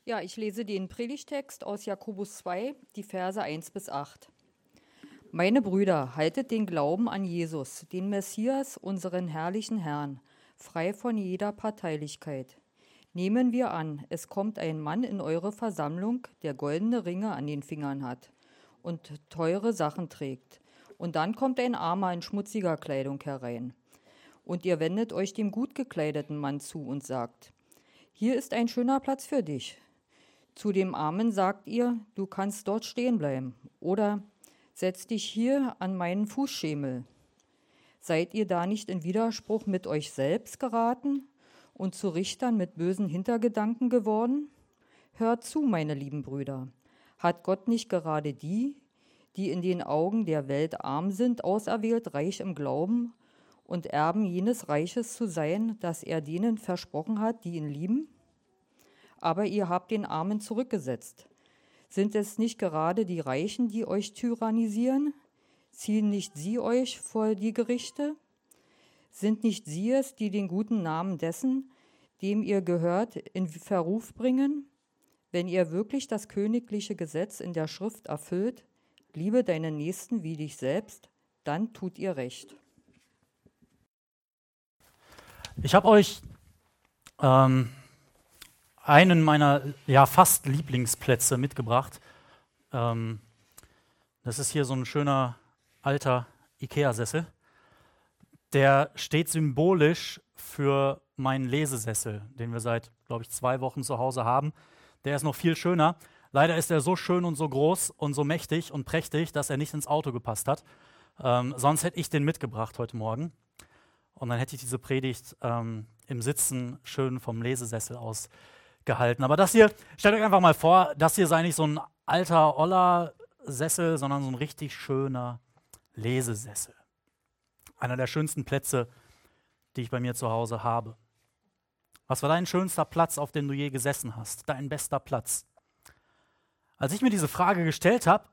Ja, ich lese den Predigtext aus Jakobus 2, die Verse 1 bis 8. Meine Brüder, haltet den Glauben an Jesus, den Messias, unseren herrlichen Herrn, frei von jeder Parteilichkeit. Nehmen wir an, es kommt ein Mann in eure Versammlung, der goldene Ringe an den Fingern hat und teure Sachen trägt. Und dann kommt ein Armer in schmutziger Kleidung herein. Und ihr wendet euch dem gut gekleideten Mann zu und sagt, hier ist ein schöner Platz für dich. Zu dem Armen sagt ihr, du kannst dort stehen bleiben. Oder setz dich hier an meinen Fußschemel. Seid ihr da nicht in Widerspruch mit euch selbst geraten und zu Richtern mit bösen Hintergedanken geworden? Hört zu, meine lieben Brüder. Hat Gott nicht gerade die, die in den Augen der Welt arm sind, auserwählt, reich im Glauben und Erben jenes Reiches zu sein, das er denen versprochen hat, die ihn lieben? Aber ihr habt den Armen zurückgesetzt. Sind es nicht gerade die Reichen, die euch tyrannisieren? Ziehen nicht sie euch vor die Gerichte? Sind nicht sie es, die den guten Namen dessen, dem ihr gehört, in Verruf bringen? Wenn ihr wirklich das königliche Gesetz in der Schrift erfüllt, liebe deinen Nächsten wie dich selbst, dann tut ihr recht. Ich habe euch einen meiner fast Lieblingsplätze mitgebracht. Das ist hier so ein schöner alter Ikea-Sessel. Der steht symbolisch für meinen Lesesessel, den wir seit, glaube ich, 2 Wochen zu Hause haben. Der ist noch viel schöner. Leider ist er so schön und so groß und so mächtig und prächtig, dass er nicht ins Auto gepasst hat. Sonst hätte ich den mitgebracht heute Morgen. Und dann hätte ich diese Predigt im Sitzen schön vom Lesesessel aus gehalten. Aber das hier, stellt euch einfach mal vor, das hier sei nicht so ein alter, oller Sessel, sondern so ein richtig schöner Lesesessel. Einer der schönsten Plätze, die ich bei mir zu Hause habe. Was war dein schönster Platz, auf dem du je gesessen hast? Dein bester Platz? Als ich mir diese Frage gestellt habe,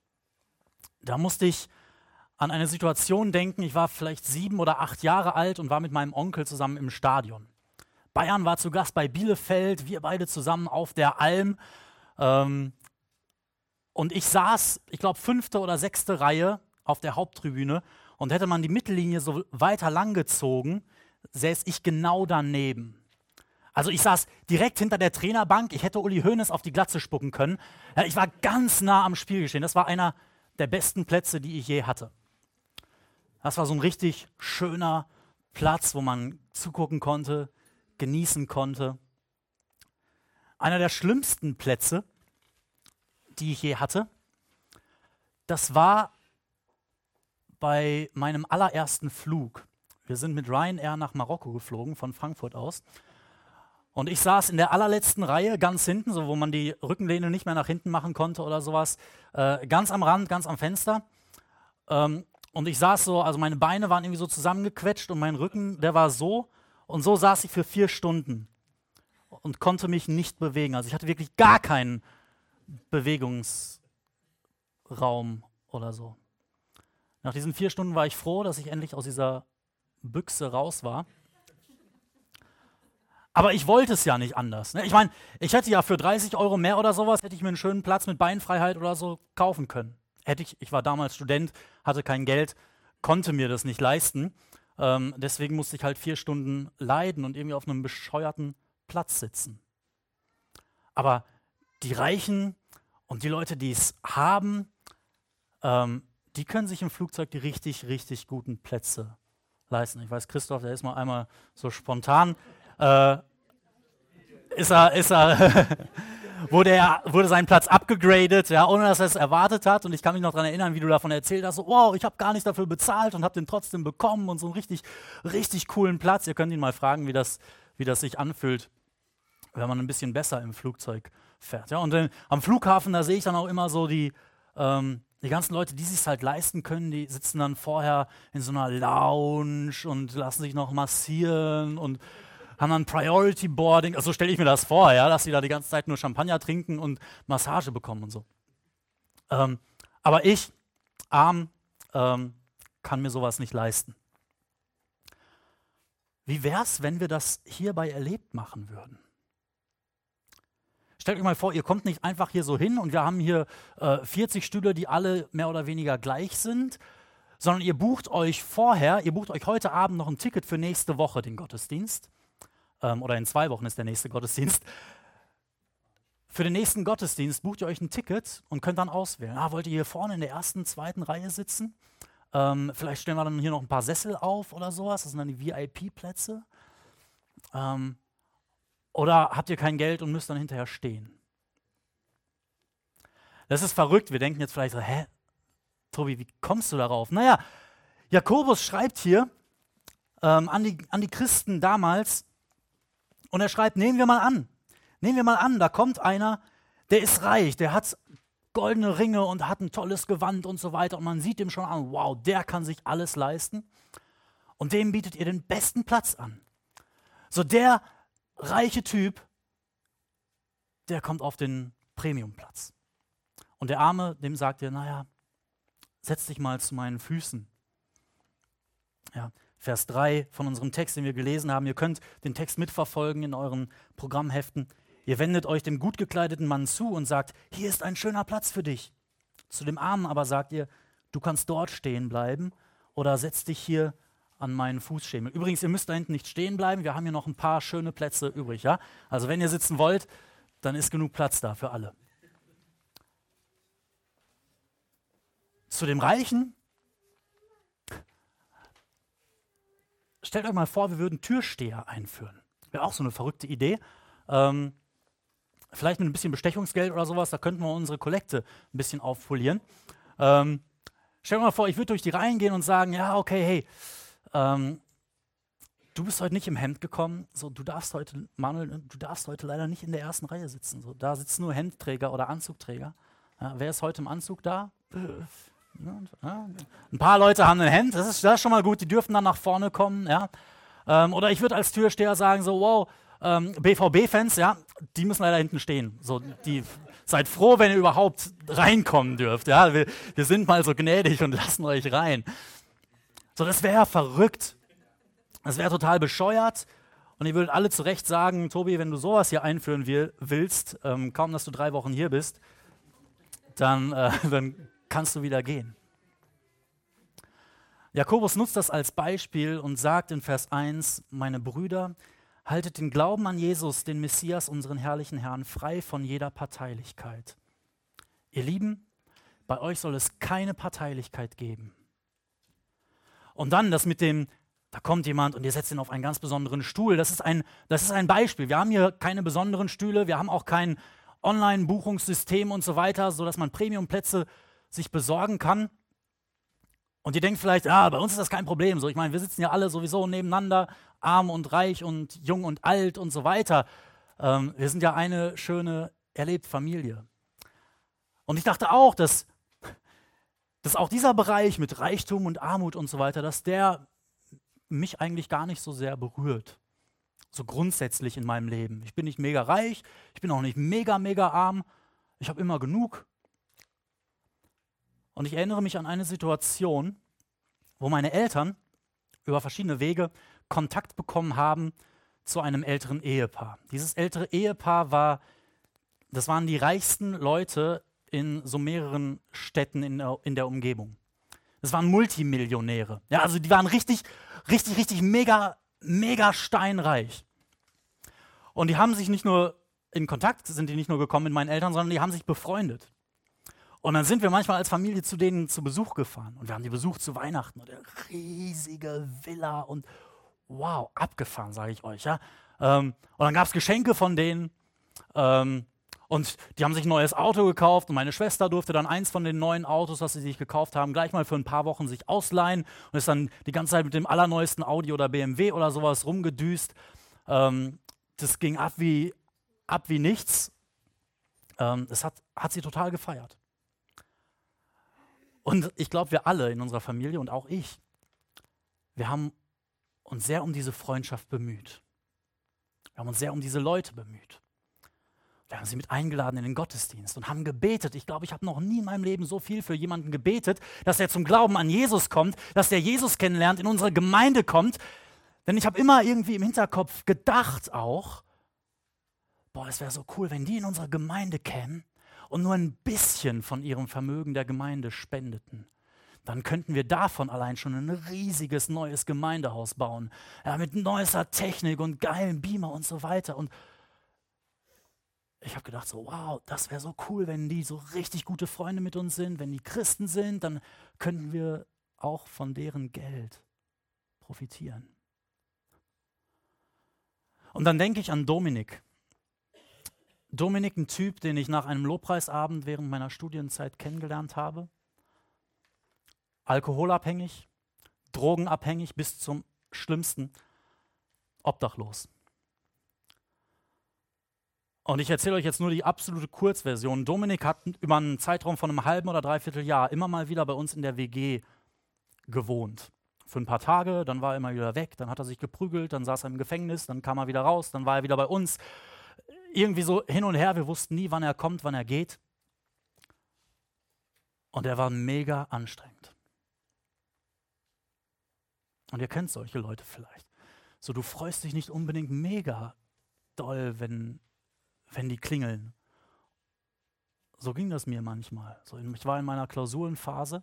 da musste ich an eine Situation denken. Ich war vielleicht 7 oder 8 Jahre alt und war mit meinem Onkel zusammen im Stadion. Bayern war zu Gast bei Bielefeld, wir beide zusammen auf der Alm. Und ich saß, ich glaube, 5. oder 6. Reihe auf der Haupttribüne. Und hätte man die Mittellinie so weiter lang gezogen, säß ich genau daneben. Also ich saß direkt hinter der Trainerbank. Ich hätte Uli Hoeneß auf die Glatze spucken können. Ja, ich war ganz nah am Spielgeschehen. Das war einer der besten Plätze, die ich je hatte. Das war so ein richtig schöner Platz, wo man zugucken konnte, genießen konnte. Einer der schlimmsten Plätze, die ich je hatte, das war bei meinem allerersten Flug. Wir sind mit Ryanair nach Marokko geflogen, von Frankfurt aus. Und ich saß in der allerletzten Reihe, ganz hinten, so wo man die Rückenlehne nicht mehr nach hinten machen konnte oder sowas, ganz am Rand, ganz am Fenster. Und ich saß so, also meine Beine waren irgendwie so zusammengequetscht und mein Rücken, der war so. Und so saß ich für 4 Stunden und konnte mich nicht bewegen. Also ich hatte wirklich gar keinen Bewegungsraum oder so. Nach diesen 4 Stunden war ich froh, dass ich endlich aus dieser Büchse raus war. Aber ich wollte es ja nicht anders. Ne? Ich meine, ich hätte ja für 30 € mehr oder sowas, hätte ich mir einen schönen Platz mit Beinfreiheit oder so kaufen können. Ich war damals Student, hatte kein Geld, konnte mir das nicht leisten. Deswegen musste ich halt 4 Stunden leiden und irgendwie auf einem bescheuerten Platz sitzen. Aber die Reichen und die Leute, die es haben, die können sich im Flugzeug die richtig, richtig guten Plätze leisten. Ich weiß, Christoph, der ist mal einmal so spontan, wurde sein Platz abgegradet, ja, ohne dass er es erwartet hat. Und ich kann mich noch daran erinnern, wie du davon erzählt hast, so, wow, ich habe gar nicht dafür bezahlt und habe den trotzdem bekommen und so einen richtig, richtig coolen Platz. Ihr könnt ihn mal fragen, wie das sich anfühlt, wenn man ein bisschen besser im Flugzeug fährt. Ja, und am Flughafen, da sehe ich dann auch immer so die ganzen Leute, die sich halt leisten können, die sitzen dann vorher in so einer Lounge und lassen sich noch massieren und haben dann Priority Boarding, also so stelle ich mir das vor, ja, dass sie da die ganze Zeit nur Champagner trinken und Massage bekommen und so. Aber ich, arm, kann mir sowas nicht leisten. Wie wär's, wenn wir das hierbei erlebt machen würden? Stellt euch mal vor, ihr kommt nicht einfach hier so hin und wir haben hier 40 Stühle, die alle mehr oder weniger gleich sind, sondern ihr bucht euch heute Abend noch ein Ticket für nächste Woche, den Gottesdienst. Oder in 2 Wochen ist der nächste Gottesdienst. Für den nächsten Gottesdienst bucht ihr euch ein Ticket und könnt dann auswählen. Wollt ihr hier vorne in der ersten, zweiten Reihe sitzen? Vielleicht stellen wir dann hier noch ein paar Sessel auf oder sowas. Das sind dann die VIP-Plätze. Oder habt ihr kein Geld und müsst dann hinterher stehen? Das ist verrückt. Wir denken jetzt vielleicht so, Tobi, wie kommst du darauf? Naja, Jakobus schreibt hier an die Christen damals und er schreibt, nehmen wir mal an, da kommt einer, der ist reich, der hat goldene Ringe und hat ein tolles Gewand und so weiter und man sieht ihm schon an, wow, der kann sich alles leisten und dem bietet ihr den besten Platz an. So der reiche Typ, der kommt auf den Premiumplatz. Und der Arme, dem sagt ihr, naja, setz dich mal zu meinen Füßen. Ja, Vers 3 von unserem Text, den wir gelesen haben. Ihr könnt den Text mitverfolgen in euren Programmheften. Ihr wendet euch dem gut gekleideten Mann zu und sagt, hier ist ein schöner Platz für dich. Zu dem Armen aber sagt ihr, du kannst dort stehen bleiben oder setz dich hier an meinen Fußschemel. Übrigens, ihr müsst da hinten nicht stehen bleiben, wir haben hier noch ein paar schöne Plätze übrig. Ja? Also wenn ihr sitzen wollt, dann ist genug Platz da für alle. Zu dem Reichen, stellt euch mal vor, wir würden Türsteher einführen. Wäre auch so eine verrückte Idee. Vielleicht mit ein bisschen Bestechungsgeld oder sowas, da könnten wir unsere Kollekte ein bisschen aufpolieren. Stellt euch mal vor, ich würde durch die Reihen gehen und sagen, ja, okay, hey, du bist heute nicht im Hemd gekommen, so, Manuel, du darfst heute leider nicht in der ersten Reihe sitzen. So, da sitzen nur Hemdträger oder Anzugträger. Ja, wer ist heute im Anzug da? Ja, ein paar Leute haben ein Hemd, das ist schon mal gut, die dürfen dann nach vorne kommen. Ja? Oder ich würde als Türsteher sagen, so, wow, BVB-Fans, ja, die müssen leider hinten stehen. So, seid froh, wenn ihr überhaupt reinkommen dürft. Ja? Wir sind mal so gnädig und lassen euch rein. So, das wäre verrückt. Das wäre total bescheuert. Und ihr würdet alle zu Recht sagen, Tobi, wenn du sowas hier einführen willst, kaum, dass du 3 Wochen hier bist, dann kannst du wieder gehen. Jakobus nutzt das als Beispiel und sagt in Vers 1, meine Brüder, haltet den Glauben an Jesus, den Messias, unseren herrlichen Herrn, frei von jeder Parteilichkeit. Ihr Lieben, bei euch soll es keine Parteilichkeit geben. Und dann das mit dem, da kommt jemand und ihr setzt ihn auf einen ganz besonderen Stuhl. Das ist ein Beispiel. Wir haben hier keine besonderen Stühle, wir haben auch kein Online-Buchungssystem und so weiter, sodass man Premiumplätze sich besorgen kann. Und ihr denkt vielleicht, bei uns ist das kein Problem. So, ich meine, wir sitzen ja alle sowieso nebeneinander, arm und reich und jung und alt und so weiter. Wir sind ja eine schöne, erlebte Familie. Und ich dachte auch, dass auch dieser Bereich mit Reichtum und Armut und so weiter, dass der mich eigentlich gar nicht so sehr berührt. So grundsätzlich in meinem Leben. Ich bin nicht mega reich, ich bin auch nicht mega, mega arm. Ich habe immer genug. Und ich erinnere mich an eine Situation, wo meine Eltern über verschiedene Wege Kontakt bekommen haben zu einem älteren Ehepaar. Dieses ältere Ehepaar das waren die reichsten Leute in so mehreren Städten in der Umgebung. Das waren Multimillionäre. Ja, also die waren richtig mega, mega steinreich. Und die haben sich nicht nur sind die nicht nur gekommen mit meinen Eltern, sondern die haben sich befreundet. Und dann sind wir manchmal als Familie zu denen zu Besuch gefahren. Und wir haben die besucht zu Weihnachten. Und eine riesige Villa und wow, abgefahren, sage ich euch. Ja? Und dann gab es Geschenke von denen. Und die haben sich ein neues Auto gekauft. Und meine Schwester durfte dann eins von den neuen Autos, das sie sich gekauft haben, gleich mal für ein paar Wochen sich ausleihen. Und ist dann die ganze Zeit mit dem allerneuesten Audi oder BMW oder sowas rumgedüst. Das ging ab wie nichts. Das hat sie total gefeiert. Und ich glaube, wir alle in unserer Familie und auch ich, wir haben uns sehr um diese Freundschaft bemüht. Wir haben uns sehr um diese Leute bemüht. Wir haben sie mit eingeladen in den Gottesdienst und haben gebetet. Ich glaube, ich habe noch nie in meinem Leben so viel für jemanden gebetet, dass er zum Glauben an Jesus kommt, dass der Jesus kennenlernt, in unsere Gemeinde kommt. Denn ich habe immer irgendwie im Hinterkopf gedacht auch, boah, es wäre so cool, wenn die in unsere Gemeinde kämen und nur ein bisschen von ihrem Vermögen der Gemeinde spendeten. Dann könnten wir davon allein schon ein riesiges neues Gemeindehaus bauen. Ja, mit neuester Technik und geilen Beamer und so weiter. Und ich habe gedacht so, wow, das wäre so cool, wenn die so richtig gute Freunde mit uns sind, wenn die Christen sind, dann könnten wir auch von deren Geld profitieren. Und dann denke ich an Dominik. Dominik, ein Typ, den ich nach einem Lobpreisabend während meiner Studienzeit kennengelernt habe. Alkoholabhängig, drogenabhängig, bis zum Schlimmsten, obdachlos. Und ich erzähle euch jetzt nur die absolute Kurzversion. Dominik hat über einen Zeitraum von einem halben oder dreiviertel Jahr immer mal wieder bei uns in der WG gewohnt. Für ein paar Tage, dann war er immer wieder weg, dann hat er sich geprügelt, dann saß er im Gefängnis, dann kam er wieder raus, dann war er wieder bei uns. Irgendwie so hin und her, wir wussten nie, wann er kommt, wann er geht. Und er war mega anstrengend. Und ihr kennt solche Leute vielleicht. So, du freust dich nicht unbedingt mega doll, wenn die klingeln. So ging das mir manchmal. So, ich war in meiner Klausurenphase,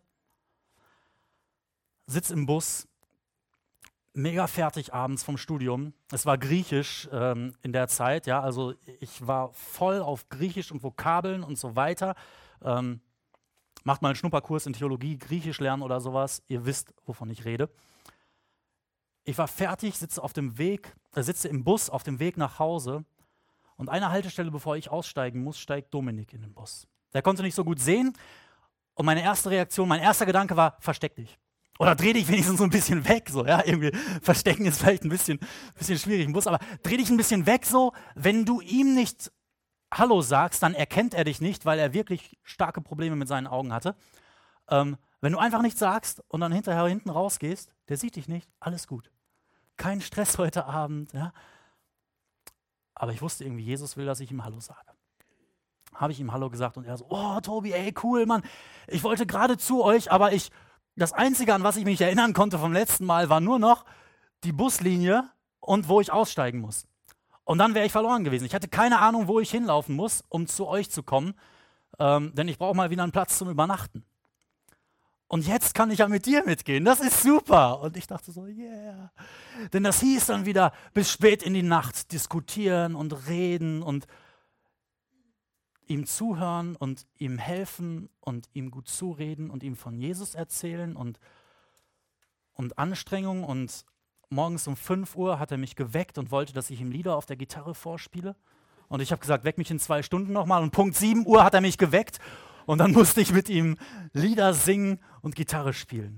sitz im Bus, mega fertig abends vom Studium. Es war Griechisch in der Zeit, ja, also ich war voll auf Griechisch und Vokabeln und so weiter. Macht mal einen Schnupperkurs in Theologie, Griechisch lernen oder sowas. Ihr wisst, wovon ich rede. Ich war fertig, sitze im Bus auf dem Weg nach Hause und eine Haltestelle, bevor ich aussteigen muss, steigt Dominik in den Bus. Der konnte nicht so gut sehen und meine erste Reaktion, mein erster Gedanke war, versteck dich. Oder dreh dich wenigstens so ein bisschen weg, so, ja, irgendwie verstecken ist vielleicht ein bisschen schwierig im Bus, aber dreh dich ein bisschen weg, so, wenn du ihm nicht Hallo sagst, dann erkennt er dich nicht, weil er wirklich starke Probleme mit seinen Augen hatte. Wenn du einfach nichts sagst und dann hinten rausgehst, der sieht dich nicht, alles gut. Kein Stress heute Abend, ja. Aber ich wusste irgendwie, Jesus will, dass ich ihm Hallo sage. Habe ich ihm Hallo gesagt und er so, oh Tobi, ey, cool, Mann, ich wollte gerade zu euch, aber das Einzige, an was ich mich erinnern konnte vom letzten Mal, war nur noch die Buslinie und wo ich aussteigen muss. Und dann wäre ich verloren gewesen. Ich hatte keine Ahnung, wo ich hinlaufen muss, um zu euch zu kommen, denn ich brauche mal wieder einen Platz zum Übernachten. Und jetzt kann ich ja mit dir mitgehen, das ist super. Und ich dachte so, yeah. Denn das hieß dann wieder bis spät in die Nacht diskutieren und reden und ihm zuhören und ihm helfen und ihm gut zureden und ihm von Jesus erzählen und Anstrengung. Und morgens um 5 Uhr hat er mich geweckt und wollte, dass ich ihm Lieder auf der Gitarre vorspiele. Und ich habe gesagt, weck mich in 2 Stunden nochmal. Und Punkt 7 Uhr hat er mich geweckt. Und dann musste ich mit ihm Lieder singen und Gitarre spielen.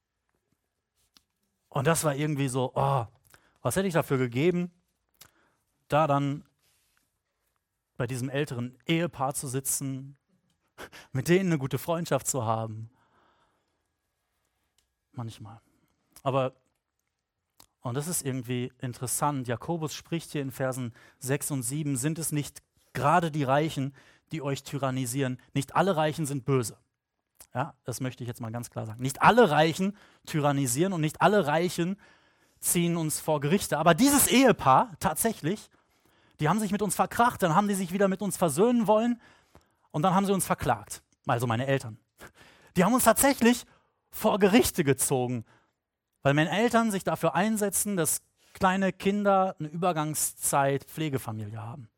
Und das war irgendwie so, oh, was hätte ich dafür gegeben, da dann bei diesem älteren Ehepaar zu sitzen, mit denen eine gute Freundschaft zu haben. Manchmal. Aber, und das ist irgendwie interessant, Jakobus spricht hier in Versen 6 und 7, sind es nicht gerade die Reichen, die euch tyrannisieren? Nicht alle Reichen sind böse. Ja, das möchte ich jetzt mal ganz klar sagen. Nicht alle Reichen tyrannisieren und nicht alle Reichen ziehen uns vor Gerichte. Aber dieses Ehepaar, tatsächlich, die haben sich mit uns verkracht, dann haben die sich wieder mit uns versöhnen wollen und dann haben sie uns verklagt. Also meine Eltern. Die haben uns tatsächlich vor Gerichte gezogen, weil meine Eltern sich dafür einsetzen, dass kleine Kinder eine Übergangszeit Pflegefamilie haben.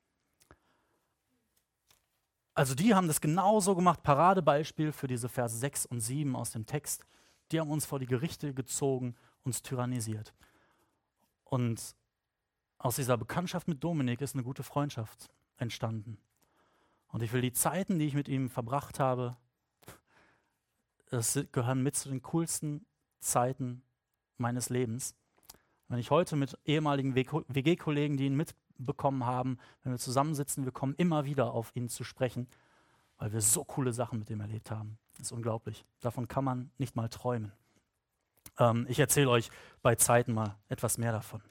Also die haben das genauso gemacht, Paradebeispiel für diese Verse 6 und 7 aus dem Text. Die haben uns vor die Gerichte gezogen, uns tyrannisiert. Und aus dieser Bekanntschaft mit Dominik ist eine gute Freundschaft entstanden. Und ich will die Zeiten, die ich mit ihm verbracht habe, das gehören mit zu den coolsten Zeiten meines Lebens. Wenn ich heute mit ehemaligen WG-Kollegen, die ihn mitbekommen haben, wenn wir zusammensitzen, wir kommen immer wieder auf ihn zu sprechen, weil wir so coole Sachen mit ihm erlebt haben. Das ist unglaublich. Davon kann man nicht mal träumen. Ich erzähle euch bei Zeiten mal etwas mehr davon.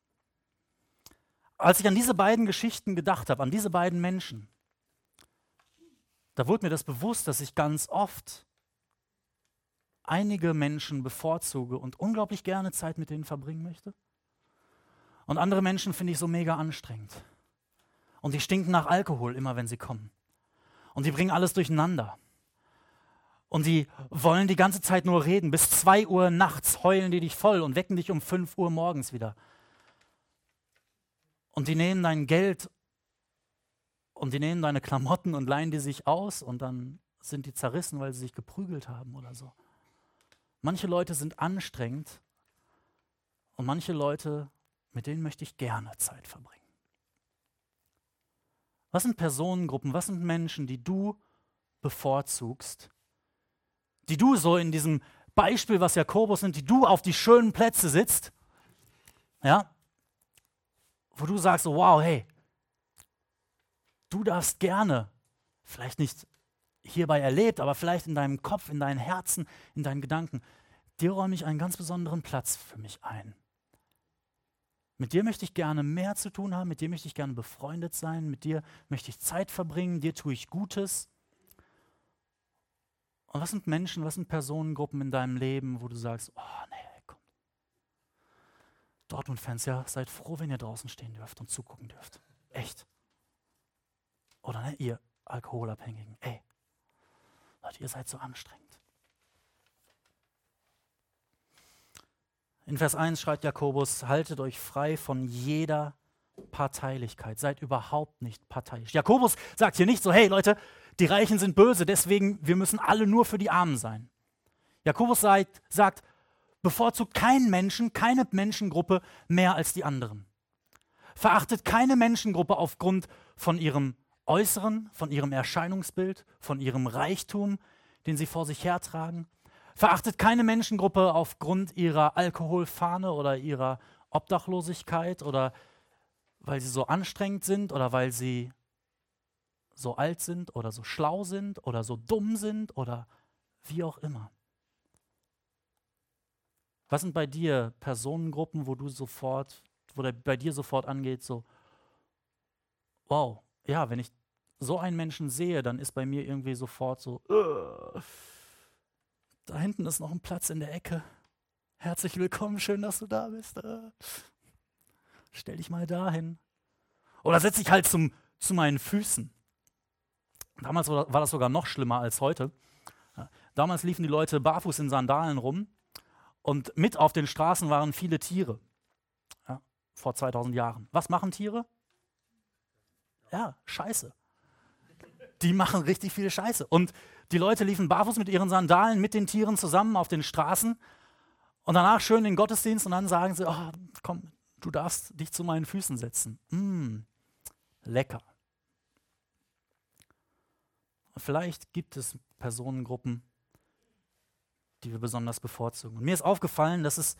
Als ich an diese beiden Geschichten gedacht habe, an diese beiden Menschen, da wurde mir das bewusst, dass ich ganz oft einige Menschen bevorzuge und unglaublich gerne Zeit mit denen verbringen möchte. Und andere Menschen finde ich so mega anstrengend. Und die stinken nach Alkohol, immer wenn sie kommen. Und die bringen alles durcheinander. Und die wollen die ganze Zeit nur reden. Bis 2 Uhr nachts heulen die dich voll und wecken dich um 5 Uhr morgens wieder. Und die nehmen dein Geld und die nehmen deine Klamotten und leihen die sich aus und dann sind die zerrissen, weil sie sich geprügelt haben oder so. Manche Leute sind anstrengend und manche Leute, mit denen möchte ich gerne Zeit verbringen. Was sind Personengruppen, was sind Menschen, die du bevorzugst, die du so in diesem Beispiel, was Jakobus nimmt, die du auf die schönen Plätze sitzt, ja, wo du sagst, so, wow, hey, du darfst gerne, vielleicht nicht hierbei erlebt, aber vielleicht in deinem Kopf, in deinem Herzen, in deinen Gedanken, dir räume ich einen ganz besonderen Platz für mich ein. Mit dir möchte ich gerne mehr zu tun haben, mit dir möchte ich gerne befreundet sein, mit dir möchte ich Zeit verbringen, dir tue ich Gutes. Und was sind Menschen, was sind Personengruppen in deinem Leben, wo du sagst, oh nee, komm. Dortmund-Fans, ja, seid froh, wenn ihr draußen stehen dürft und zugucken dürft. Echt. Oder ne, ihr Alkoholabhängigen, ey, Leute, ihr seid so anstrengend. In Vers 1 schreibt Jakobus, haltet euch frei von jeder Parteilichkeit, seid überhaupt nicht parteiisch. Jakobus sagt hier nicht so, hey Leute, die Reichen sind böse, deswegen wir müssen alle nur für die Armen sein. Jakobus sagt, bevorzugt keinen Menschen, keine Menschengruppe mehr als die anderen. Verachtet keine Menschengruppe aufgrund von ihrem Äußeren, von ihrem Erscheinungsbild, von ihrem Reichtum, den sie vor sich hertragen. Verachtet keine Menschengruppe aufgrund ihrer Alkoholfahne oder ihrer Obdachlosigkeit oder weil sie so anstrengend sind oder weil sie so alt sind oder so schlau sind oder so dumm sind oder wie auch immer. Was sind bei dir Personengruppen, wo bei dir sofort angeht, so, wow, ja, wenn ich so einen Menschen sehe, dann ist bei mir irgendwie sofort so, da hinten ist noch ein Platz in der Ecke. Herzlich willkommen, schön, dass du da bist. Stell dich mal dahin. Oder setz dich halt zu meinen Füßen. Damals war das sogar noch schlimmer als heute. Damals liefen die Leute barfuß in Sandalen rum und mit auf den Straßen waren viele Tiere. Ja, vor 2000 Jahren. Was machen Tiere? Ja, Scheiße. Die machen richtig viel Scheiße. Und die Leute liefen barfuß mit ihren Sandalen mit den Tieren zusammen auf den Straßen und danach schön in den Gottesdienst und dann sagen sie, oh, komm, du darfst dich zu meinen Füßen setzen. Lecker. Vielleicht gibt es Personengruppen, die wir besonders bevorzugen. Und mir ist aufgefallen, dass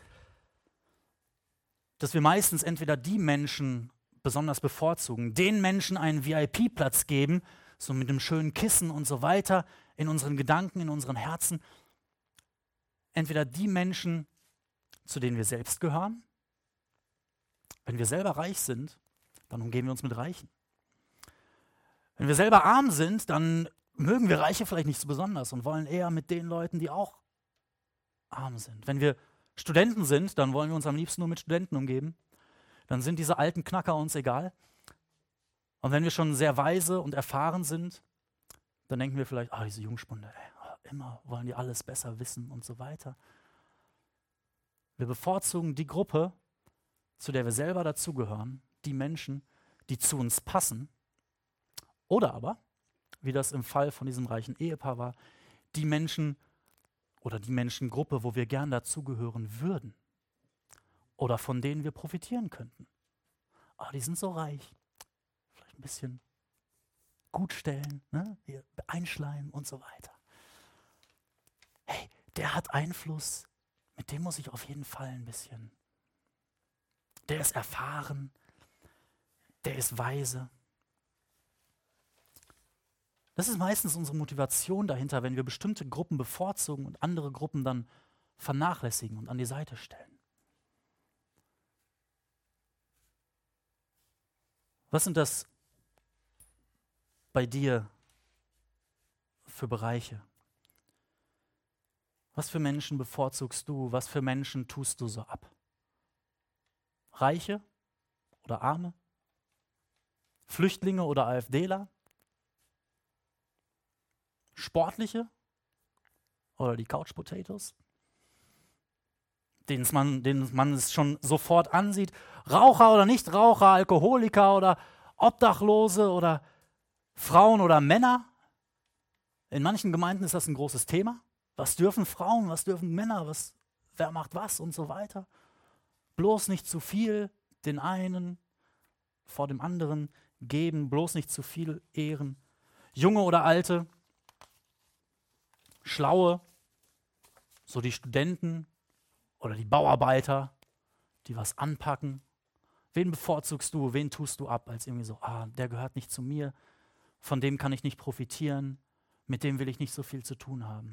wir meistens entweder die Menschen besonders bevorzugen, den Menschen einen VIP-Platz geben, so mit einem schönen Kissen und so weiter, in unseren Gedanken, in unseren Herzen. Entweder die Menschen, zu denen wir selbst gehören. Wenn wir selber reich sind, dann umgeben wir uns mit Reichen. Wenn wir selber arm sind, dann mögen wir Reiche vielleicht nicht so besonders und wollen eher mit den Leuten, die auch arm sind. Wenn wir Studenten sind, dann wollen wir uns am liebsten nur mit Studenten umgeben. Dann sind diese alten Knacker uns egal. Und wenn wir schon sehr weise und erfahren sind, dann denken wir vielleicht, diese Jungspunde, immer wollen die alles besser wissen und so weiter. Wir bevorzugen die Gruppe, zu der wir selber dazugehören, die Menschen, die zu uns passen. Oder aber, wie das im Fall von diesem reichen Ehepaar war, die Menschen oder die Menschengruppe, wo wir gern dazugehören würden. Oder von denen wir profitieren könnten. Die sind so reich. Vielleicht ein bisschen gut stellen, ne? Hier einschleimen und so weiter. Hey, der hat Einfluss, mit dem muss ich auf jeden Fall ein bisschen. Der ist erfahren, der ist weise. Das ist meistens unsere Motivation dahinter, wenn wir bestimmte Gruppen bevorzugen und andere Gruppen dann vernachlässigen und an die Seite stellen. Was sind das bei dir für Bereiche? Was für Menschen bevorzugst du? Was für Menschen tust du so ab? Reiche oder Arme? Flüchtlinge oder AfDler? Sportliche oder die Couch Potatoes? Denen man es schon sofort ansieht. Raucher oder Nichtraucher, Alkoholiker oder Obdachlose oder Frauen oder Männer. In manchen Gemeinden ist das ein großes Thema. Was dürfen Frauen, was dürfen Männer, wer macht was und so weiter. Bloß nicht zu viel den einen vor dem anderen geben, bloß nicht zu viel ehren. Junge oder Alte, Schlaue, so die Studenten oder die Bauarbeiter, die was anpacken. Wen bevorzugst du, wen tust du ab, als irgendwie so, der gehört nicht zu mir, von dem kann ich nicht profitieren, mit dem will ich nicht so viel zu tun haben.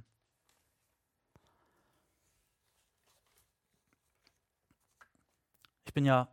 Ich bin ja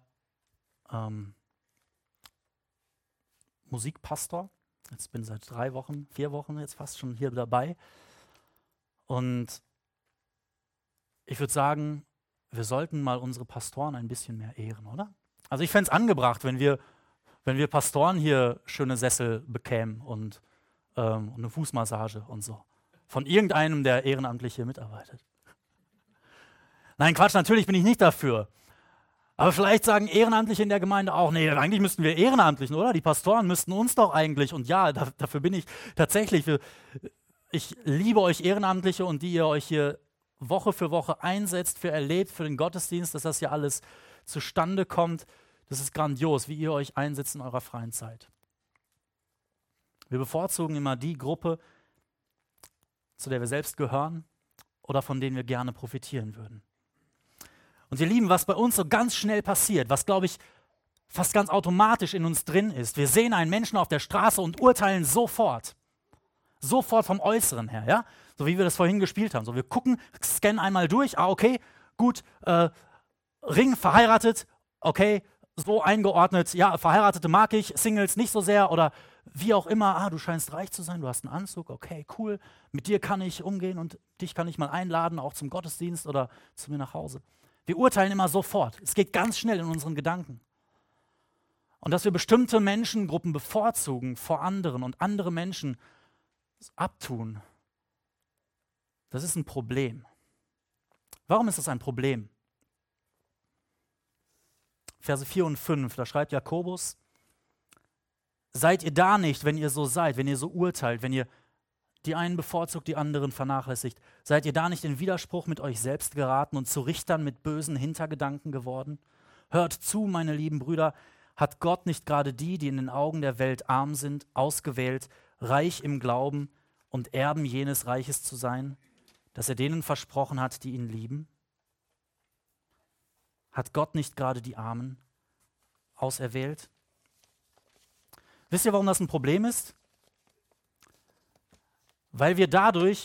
Musikpastor, jetzt bin ich seit 3 Wochen, 4 Wochen jetzt fast schon hier dabei und ich würde sagen, wir sollten mal unsere Pastoren ein bisschen mehr ehren, oder? Also ich fände es angebracht, wenn wir Pastoren hier schöne Sessel bekämen und eine Fußmassage und so. Von irgendeinem, der ehrenamtlich hier mitarbeitet. Nein, Quatsch, natürlich bin ich nicht dafür. Aber vielleicht sagen Ehrenamtliche in der Gemeinde auch, nee, eigentlich müssten wir Ehrenamtlichen, oder? Die Pastoren müssten uns doch eigentlich, und ja, dafür bin ich tatsächlich, ich liebe euch Ehrenamtliche und die ihr euch hier Woche für Woche einsetzt, für erlebt, für den Gottesdienst, dass das hier alles zustande kommt. Das ist grandios, wie ihr euch einsetzt in eurer freien Zeit. Wir bevorzugen immer die Gruppe, zu der wir selbst gehören oder von denen wir gerne profitieren würden. Und ihr Lieben, was bei uns so ganz schnell passiert, was, glaube ich, fast ganz automatisch in uns drin ist, wir sehen einen Menschen auf der Straße und urteilen sofort vom Äußeren her, ja? So wie wir das vorhin gespielt haben. So, wir gucken, scannen einmal durch, okay, gut, Ring, verheiratet, okay, so eingeordnet, ja, Verheiratete mag ich, Singles nicht so sehr oder wie auch immer, du scheinst reich zu sein, du hast einen Anzug, okay, cool, mit dir kann ich umgehen und dich kann ich mal einladen, auch zum Gottesdienst oder zu mir nach Hause. Wir urteilen immer sofort, es geht ganz schnell in unseren Gedanken. Und dass wir bestimmte Menschengruppen bevorzugen vor anderen und andere Menschen abtun, das ist ein Problem. Warum ist das ein Problem? Verse 4 und 5, da schreibt Jakobus, seid ihr da nicht, wenn ihr so seid, wenn ihr so urteilt, wenn ihr die einen bevorzugt, die anderen vernachlässigt, seid ihr da nicht in Widerspruch mit euch selbst geraten und zu Richtern mit bösen Hintergedanken geworden? Hört zu, meine lieben Brüder, hat Gott nicht gerade die in den Augen der Welt arm sind, ausgewählt, reich im Glauben und Erben jenes Reiches zu sein, dass er denen versprochen hat, die ihn lieben? Hat Gott nicht gerade die Armen auserwählt? Wisst ihr, warum das ein Problem ist? Weil wir dadurch,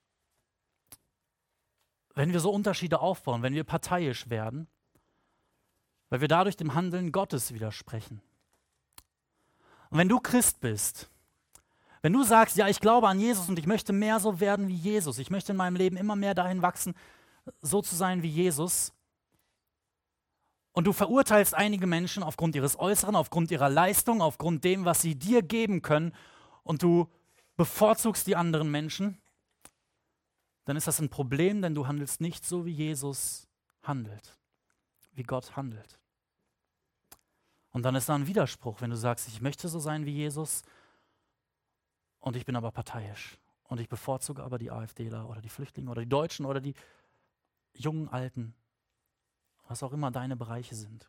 wenn wir so Unterschiede aufbauen, wenn wir parteiisch werden, weil wir dadurch dem Handeln Gottes widersprechen. Und wenn du Christ bist, wenn du sagst, ja, ich glaube an Jesus und ich möchte mehr so werden wie Jesus, ich möchte in meinem Leben immer mehr dahin wachsen, so zu sein wie Jesus, und du verurteilst einige Menschen aufgrund ihres Äußeren, aufgrund ihrer Leistung, aufgrund dem, was sie dir geben können, und du bevorzugst die anderen Menschen, dann ist das ein Problem, denn du handelst nicht so, wie Jesus handelt, wie Gott handelt. Und dann ist da ein Widerspruch, wenn du sagst, ich möchte so sein wie Jesus und ich bin aber parteiisch und ich bevorzuge aber die AfDler oder die Flüchtlinge oder die Deutschen oder die jungen Alten, was auch immer deine Bereiche sind.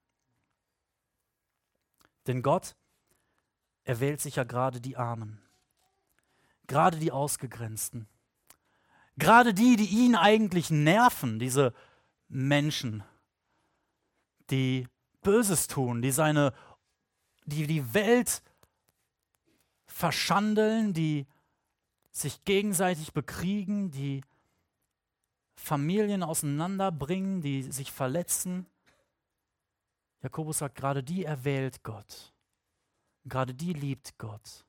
Denn Gott erwählt sich ja gerade die Armen, gerade die Ausgegrenzten, gerade die ihn eigentlich nerven, diese Menschen, die Böses tun, die die Welt verschandeln, die sich gegenseitig bekriegen, die Familien auseinanderbringen, die sich verletzen. Jakobus sagt, gerade die erwählt Gott. Gerade die liebt Gott.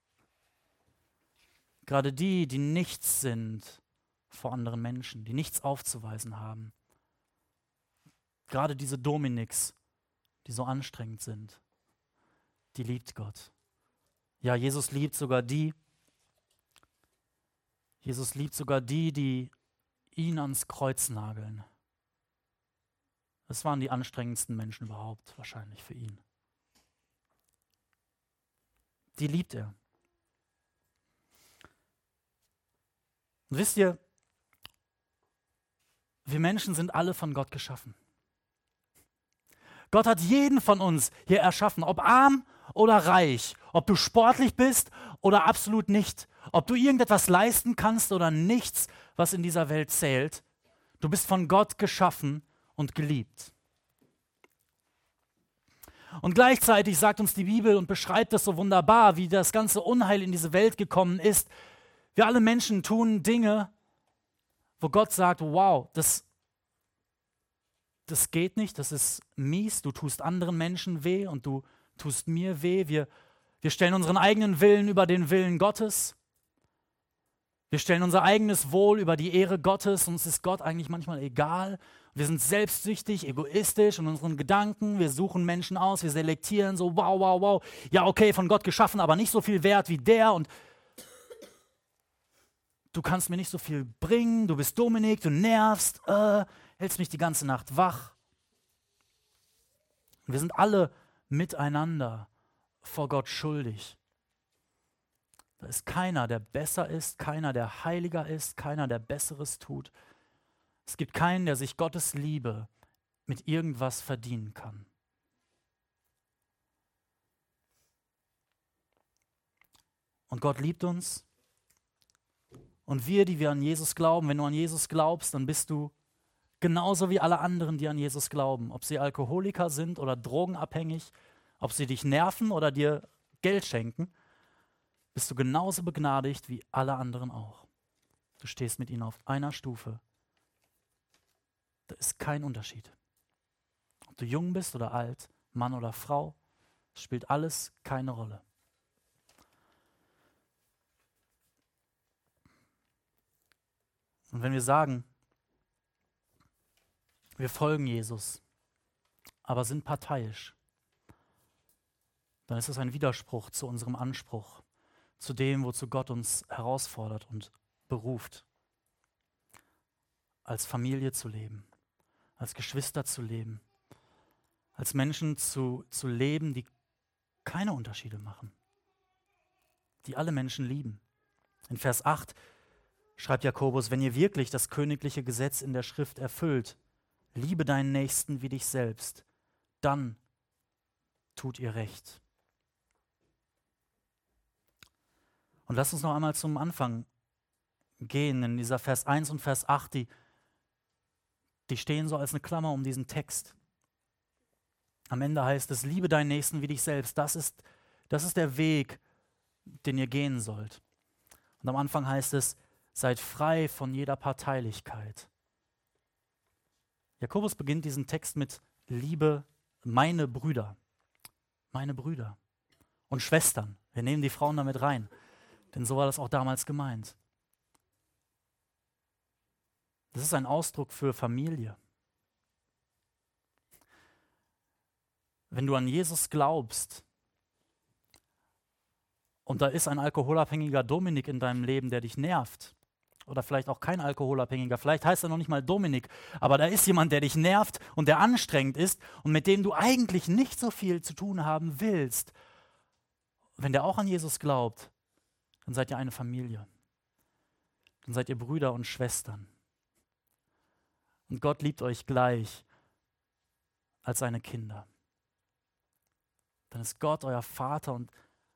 Gerade die nichts sind vor anderen Menschen, die nichts aufzuweisen haben. Gerade diese Dominiks, die so anstrengend sind, die liebt Gott. Ja, Jesus liebt sogar die, die ihn ans Kreuz nageln. Das waren die anstrengendsten Menschen überhaupt, wahrscheinlich für ihn. Die liebt er. Und wisst ihr, wir Menschen sind alle von Gott geschaffen. Gott hat jeden von uns hier erschaffen, ob arm oder reich, ob du sportlich bist oder absolut nicht, ob du irgendetwas leisten kannst oder nichts, was in dieser Welt zählt. Du bist von Gott geschaffen und geliebt. Und gleichzeitig sagt uns die Bibel und beschreibt das so wunderbar, wie das ganze Unheil in diese Welt gekommen ist. Wir alle Menschen tun Dinge, wo Gott sagt, wow, das geht nicht, das ist mies, du tust anderen Menschen weh und du tust mir weh. Wir stellen unseren eigenen Willen über den Willen Gottes. Wir stellen unser eigenes Wohl über die Ehre Gottes. Uns ist Gott eigentlich manchmal egal. Wir sind selbstsüchtig, egoistisch in unseren Gedanken. Wir suchen Menschen aus, wir selektieren so, wow, wow, wow. Ja, okay, von Gott geschaffen, aber nicht so viel wert wie der. Und du kannst mir nicht so viel bringen. Du bist Dominik, du nervst, hältst mich die ganze Nacht wach. Wir sind alle miteinander vor Gott schuldig. Da ist keiner, der besser ist, keiner, der heiliger ist, keiner, der Besseres tut. Es gibt keinen, der sich Gottes Liebe mit irgendwas verdienen kann. Und Gott liebt uns. Und wir, die wir an Jesus glauben, wenn du an Jesus glaubst, dann bist du genauso wie alle anderen, die an Jesus glauben. Ob sie Alkoholiker sind oder drogenabhängig, ob sie dich nerven oder dir Geld schenken, bist du genauso begnadigt wie alle anderen auch. Du stehst mit ihnen auf einer Stufe. Da ist kein Unterschied. Ob du jung bist oder alt, Mann oder Frau, spielt alles keine Rolle. Und wenn wir sagen, wir folgen Jesus, aber sind parteiisch, dann ist das ein Widerspruch zu unserem Anspruch, zu dem, wozu Gott uns herausfordert und beruft, als Familie zu leben, als Geschwister zu leben, als Menschen zu leben, die keine Unterschiede machen, die alle Menschen lieben. In Vers 8 schreibt Jakobus, wenn ihr wirklich das königliche Gesetz in der Schrift erfüllt, liebe deinen Nächsten wie dich selbst, dann tut ihr Recht. Und lasst uns noch einmal zum Anfang gehen, in dieser Vers 1 und Vers 8, die stehen so als eine Klammer um diesen Text. Am Ende heißt es, liebe deinen Nächsten wie dich selbst. Das ist der Weg, den ihr gehen sollt. Und am Anfang heißt es, seid frei von jeder Parteilichkeit. Jakobus beginnt diesen Text mit Liebe, meine Brüder und Schwestern. Wir nehmen die Frauen damit rein, denn so war das auch damals gemeint. Das ist ein Ausdruck für Familie. Wenn du an Jesus glaubst und da ist ein alkoholabhängiger Dominik in deinem Leben, der dich nervt, oder vielleicht auch kein Alkoholabhängiger, vielleicht heißt er noch nicht mal Dominik, aber da ist jemand, der dich nervt und der anstrengend ist und mit dem du eigentlich nicht so viel zu tun haben willst. Wenn der auch an Jesus glaubt, dann seid ihr eine Familie. Dann seid ihr Brüder und Schwestern. Und Gott liebt euch gleich als seine Kinder. Dann ist Gott euer Vater und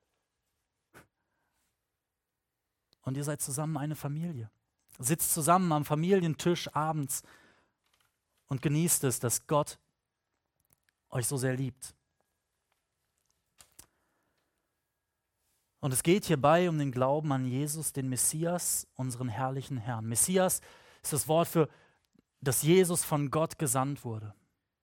ihr seid zusammen eine Familie. Sitzt zusammen am Familientisch abends und genießt es, dass Gott euch so sehr liebt. Und es geht hierbei um den Glauben an Jesus, den Messias, unseren herrlichen Herrn. Messias ist das Wort für, dass Jesus von Gott gesandt wurde.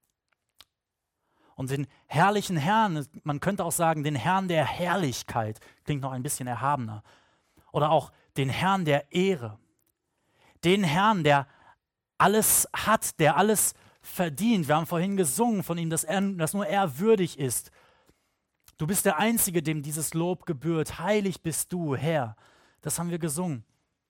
Und den herrlichen Herrn, man könnte auch sagen, den Herrn der Herrlichkeit, klingt noch ein bisschen erhabener. Oder auch den Herrn der Ehre. Den Herrn, der alles hat, der alles verdient. Wir haben vorhin gesungen von ihm, dass nur er würdig ist, Du bist der Einzige, dem dieses Lob gebührt. Heilig bist du, Herr. Das haben wir gesungen.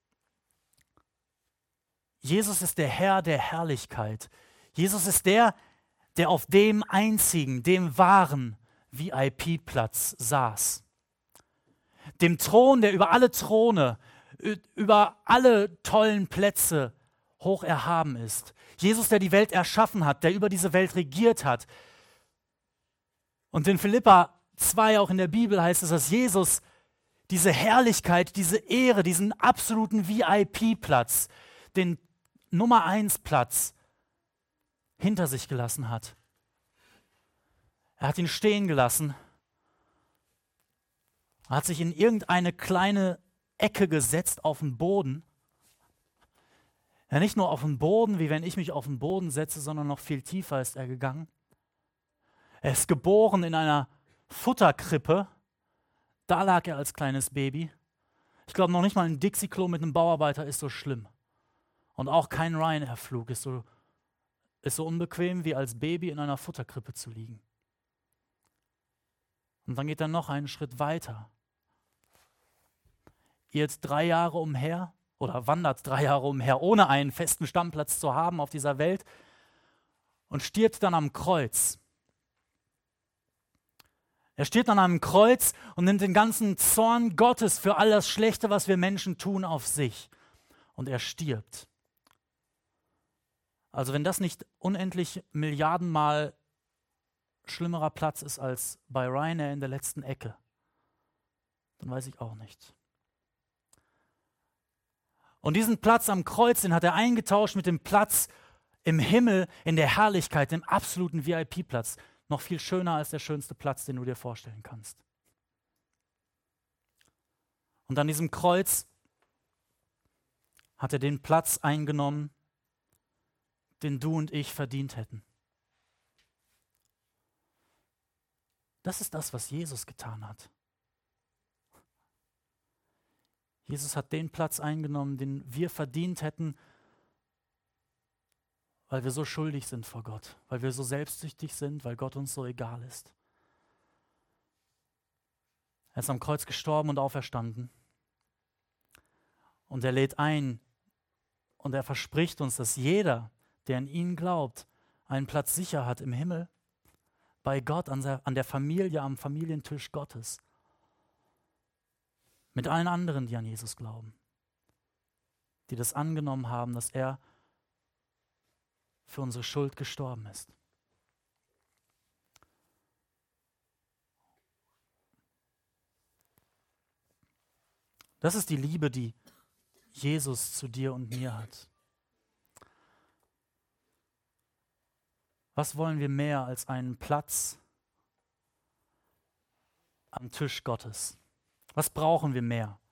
Jesus ist der Herr der Herrlichkeit. Jesus ist der auf dem einzigen, dem wahren VIP-Platz saß. Dem Thron, der über alle Throne, über alle tollen Plätze hoch erhaben ist. Jesus, der die Welt erschaffen hat, der über diese Welt regiert hat. Und in Philipper 2, auch in der Bibel heißt es, dass Jesus diese Herrlichkeit, diese Ehre, diesen absoluten VIP-Platz, den Nummer 1 Platz hinter sich gelassen hat. Er hat ihn stehen gelassen, hat sich in irgendeine kleine Ecke gesetzt auf den Boden. Ja, nicht nur auf den Boden, wie wenn ich mich auf den Boden setze, sondern noch viel tiefer ist er gegangen. Er ist geboren in einer Futterkrippe. Da lag er als kleines Baby. Ich glaube, noch nicht mal ein Dixie-Klo mit einem Bauarbeiter ist so schlimm. Und auch kein Ryanair-Flug ist so unbequem, wie als Baby in einer Futterkrippe zu liegen. Und dann geht er noch einen Schritt weiter. Irrt 3 Jahre umher oder wandert 3 Jahre umher, ohne einen festen Stammplatz zu haben auf dieser Welt und stirbt dann am Kreuz. Er steht an einem Kreuz und nimmt den ganzen Zorn Gottes für all das Schlechte, was wir Menschen tun, auf sich. Und er stirbt. Also wenn das nicht unendlich Milliardenmal schlimmerer Platz ist als bei Ryanair in der letzten Ecke, dann weiß ich auch nicht. Und diesen Platz am Kreuz, den hat er eingetauscht mit dem Platz im Himmel, in der Herrlichkeit, dem absoluten VIP-Platz. Noch viel schöner als der schönste Platz, den du dir vorstellen kannst. Und an diesem Kreuz hat er den Platz eingenommen, den du und ich verdient hätten. Das ist das, was Jesus getan hat. Jesus hat den Platz eingenommen, den wir verdient hätten, weil wir so schuldig sind vor Gott, weil wir so selbstsüchtig sind, weil Gott uns so egal ist. Er ist am Kreuz gestorben und auferstanden. Und er lädt ein und er verspricht uns, dass jeder, der an ihn glaubt, einen Platz sicher hat im Himmel, bei Gott, an der Familie, am Familientisch Gottes. Mit allen anderen, die an Jesus glauben, die das angenommen haben, dass er für unsere Schuld gestorben ist. Das ist die Liebe, die Jesus zu dir und mir hat. Was wollen wir mehr als einen Platz am Tisch Gottes? Was brauchen wir mehr?